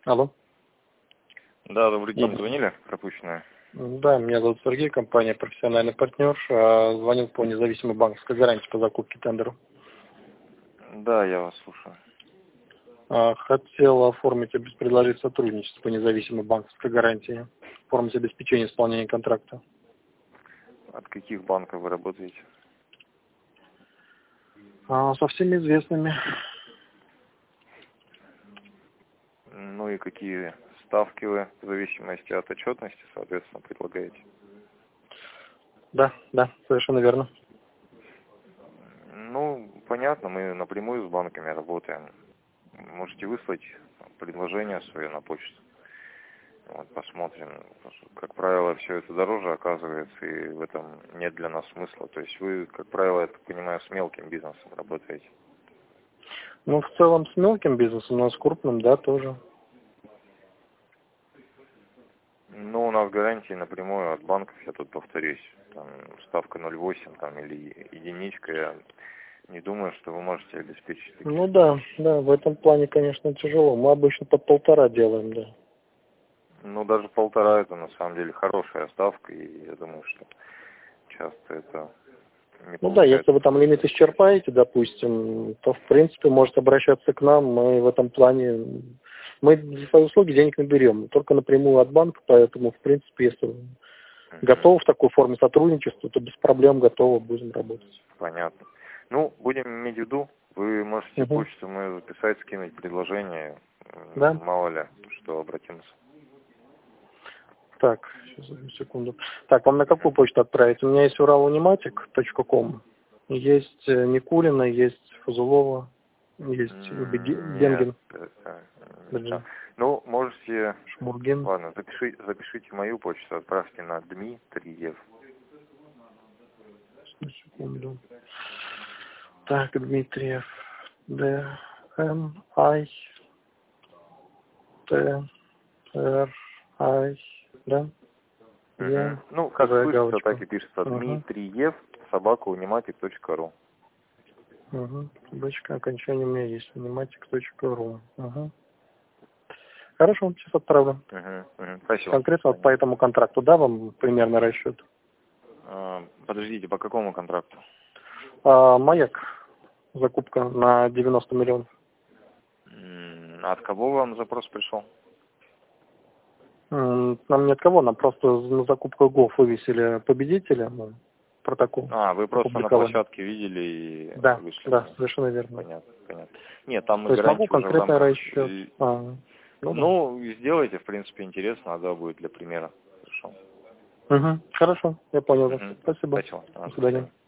Алло. Да, добрый день. Добрый. Звонили? Пропущенное. Да, меня зовут Сергей, компания «Профессиональный партнер». Звонил по независимой банковской гарантии по закупке тендера. Да, я вас слушаю. Хотел оформить и предложить сотрудничество по независимой банковской гарантии, оформить обеспечение исполнения контракта. От каких банков вы работаете? Со всеми известными. Ну и какие ставки вы в зависимости от отчетности, соответственно, предлагаете? Да, совершенно верно. Ну, понятно, мы напрямую с банками работаем. Можете выслать предложение свое на почту. Вот, посмотрим. Как правило, все это дороже оказывается, и в этом нет для нас смысла. То есть вы, как правило, я так понимаю, с мелким бизнесом работаете. Ну, в целом с мелким бизнесом, но с крупным, да, тоже. Ну, у нас гарантии напрямую от банков, я тут повторюсь. Там ставка 0,8 там, или единичка. Я не думаю, что вы можете обеспечить такие. Ну да, в этом плане, конечно, тяжело. Мы обычно под 1,5 делаем, да. Ну, даже 1,5 это на самом деле хорошая ставка, и я думаю, что часто это не Ну да, получается. если вы там лимит исчерпаете, допустим, то в принципе можете обращаться к нам. Мы в этом плане, мы за свои услуги денег не берем, только напрямую от банка, поэтому в принципе, если готовы в такой форме сотрудничества, то без проблем готовы будем работать. Понятно. Ну, будем иметь в виду, вы можете почту мою записать, скинуть предложение, Да. мало ли, что обратимся. Так, сейчас, одну секунду. Так, вам на какую почту отправить? У меня есть uralunimatic.com, есть Никулина, есть Фазулова, есть Бенгин. Нет. Ну, можете... Шмургин. Ладно, запишите мою почту, отправьте на Дмитриев. Одну секунду. Так, Дмитриев. Д-М-I-Т-Р-I, да? Ну, как слышится, так и пишется. Дмитриев, @unimatic.ru. Точка, окончание у меня есть. unimatic.ru. Хорошо, сейчас отправлю. Спасибо. Конкретно по этому контракту, да, вам примерно расчет? Подождите, по какому контракту? Маяк. Закупка на 90 миллионов. От кого вам запрос пришел? Нам ни от кого, нам просто на закупку ГОВ вывесили победителя, протокол. Вы просто на площадке видели и вышли? Да, совершенно верно. Понятно. Нет, там мы то есть могу гарантию уже конкретный расчет. Сделайте, в принципе, интересно, да, будет для примера. Хорошо. Хорошо, я понял вас. Спасибо. Спасибо. До свидания.